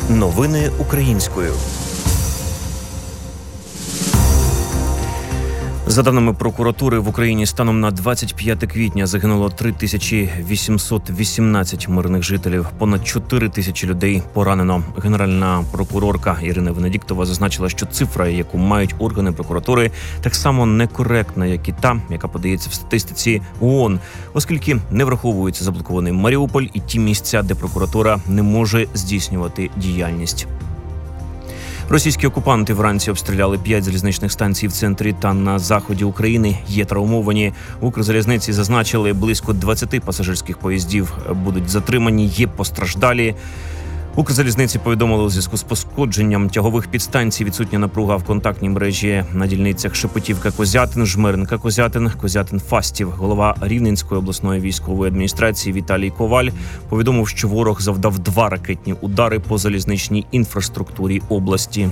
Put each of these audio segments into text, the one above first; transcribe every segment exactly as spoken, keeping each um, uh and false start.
Новини українською. За даними прокуратури, в Україні станом на двадцять п'яте квітня загинуло три тисячі вісімсот вісімнадцять мирних жителів, понад чотири тисячі людей поранено. Генеральна прокурорка Ірина Венедіктова зазначила, що цифра, яку мають органи прокуратури, так само некоректна, як і та, яка подається в статистиці ООН, оскільки не враховується заблокований Маріуполь і ті місця, де прокуратура не може здійснювати діяльність. Російські окупанти вранці обстріляли п'ять залізничних станцій в центрі та на заході України. Є травмовані. В Укрзалізниці зазначили, близько двадцяти пасажирських поїздів будуть затримані, є постраждалі. Укрзалізниці повідомили, у зв'язку з пошкодженням тягових підстанцій відсутня напруга в контактній мережі на дільницях Шепетівка-Козятин, Жмеринка-Козятин, Козятин-Фастів. Голова Рівненської обласної військової адміністрації Віталій Коваль повідомив, що ворог завдав два ракетні удари по залізничній інфраструктурі області.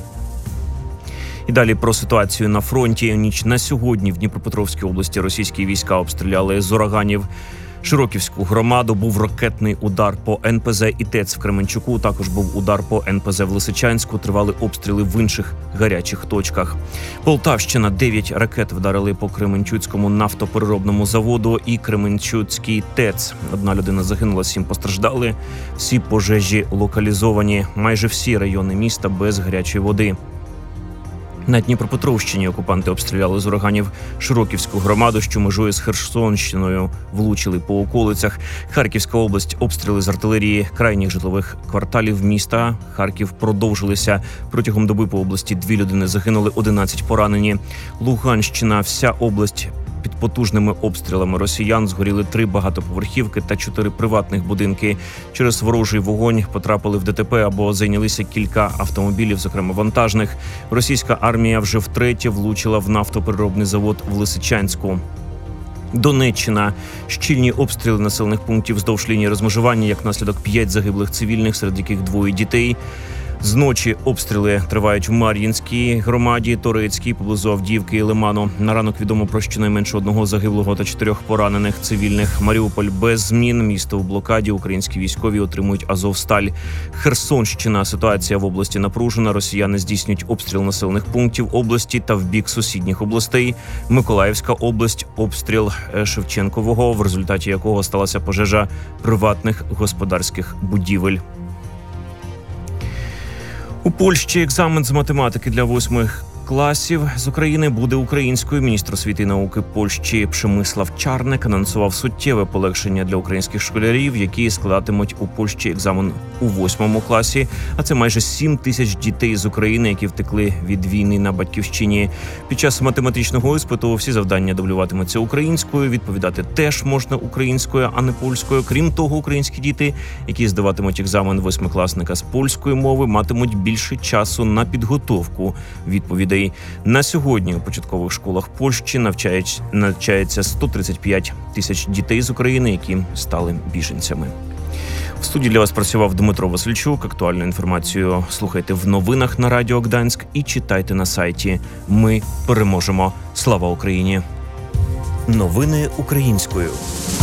І далі про ситуацію на фронті. Ніч на сьогодні в Дніпропетровській області російські війська обстріляли з ураганів Широківську громаду, був ракетний удар по ен пе зе і ТЕЦ в Кременчуку, також був удар по ен пе зе в Лисичанську, тривали обстріли в інших гарячих точках. Полтавщина, дев'ять ракет вдарили по Кременчуцькому нафтопереробному заводу і Кременчуцький ТЕЦ. Одна людина загинула, сім постраждали, всі пожежі локалізовані, майже всі райони міста без гарячої води. На Дніпропетровщині окупанти обстріляли з ураганів Широківську громаду, що межує з Херсонщиною, влучили по околицях. Харківська область, обстріли з артилерії крайніх житлових кварталів міста. Харків продовжилися. Протягом доби по області дві людини загинули, одинадцять поранені. Луганщина, вся область під потужними обстрілами росіян, згоріли три багатоповерхівки та чотири приватних будинки. Через ворожий вогонь потрапили в де те пе або зайнялися кілька автомобілів, зокрема вантажних. Російська армія вже втретє влучила в нафтопереробний завод в Лисичанську. Донеччина. Щільні обстріли населених пунктів вздовж лінії розмежування, як наслідок п'ять загиблих цивільних, серед яких двоє дітей. Зночі обстріли тривають в Мар'їнській громаді, Торецькій, поблизу Авдіївки і Лиману. На ранок відомо про щонайменше одного загиблого та чотирьох поранених цивільних. Маріуполь без змін, місто у блокаді, українські військові отримують Азовсталь. Херсонщина. Ситуація в області напружена, росіяни здійснюють обстріл населених пунктів області та в бік сусідніх областей. Миколаївська область, обстріл Шевченкового, в результаті якого сталася пожежа приватних господарських будівель. У Польщі екзамен з математики для восьмих класів з України буде українською. Міністр освіти і науки Польщі Przemysław Czarnek анонсував суттєве полегшення для українських школярів, які складатимуть у Польщі екзамен у восьмому класі. А це майже сім тисяч дітей з України, які втекли від війни на батьківщині. Під час математичного іспиту всі завдання дублюватимуться українською, відповідати теж можна українською, а не польською. Крім того, українські діти, які здаватимуть екзамен восьмикласника з польської мови, матимуть більше часу на підготовку відповідей. На сьогодні у початкових школах Польщі навчають, навчається сто тридцять п'ять тисяч дітей з України, які стали біженцями. В студії для вас працював Дмитро Васильчук. Актуальну інформацію слухайте в новинах на Радіо Гданськ і читайте на сайті. Ми переможемо. Слава Україні! Новини українською.